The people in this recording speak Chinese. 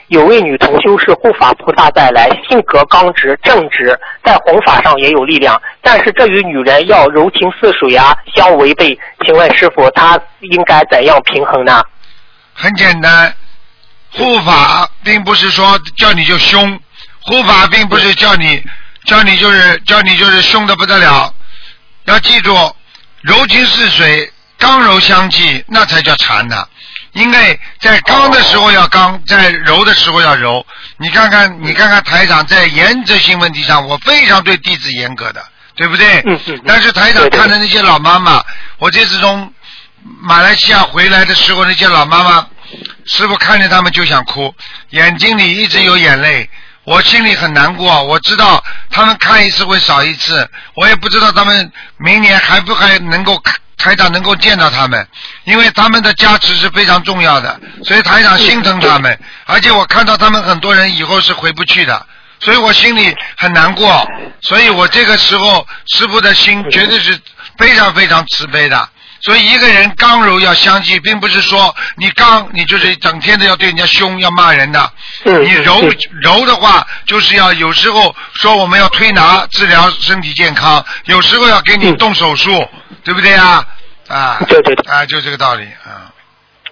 有位女同修是护法菩萨带来，性格刚直正直，在弘法上也有力量，但是这与女人要柔情似水啊相违背，请问师父她应该怎样平衡呢？ 很简单，护法并不是说叫你就凶，护法并不是叫你就是凶得不得了，要记住柔情似水，刚柔相济，那才叫禅呢。因为在刚的时候要刚，在柔的时候要柔。你看看台长在原则性问题上，我非常对弟子严格的，对不对？但是台长看的那些老妈妈，我这次从马来西亚回来的时候，那些老妈妈，师父看着他们就想哭，眼睛里一直有眼泪，我心里很难过。我知道他们看一次会少一次，我也不知道他们明年还能够台长能够见到他们，因为他们的加持是非常重要的，所以台长心疼他们，而且我看到他们很多人以后是回不去的，所以我心里很难过。所以我这个时候师父的心绝对是非常非常慈悲的。所以一个人刚柔要相济，并不是说你刚你就是整天的要对人家凶要骂人的，你柔的话就是要有时候说我们要推拿治疗身体健康，有时候要给你动手术，对不对啊？啊， 对， 啊，就这个道理啊。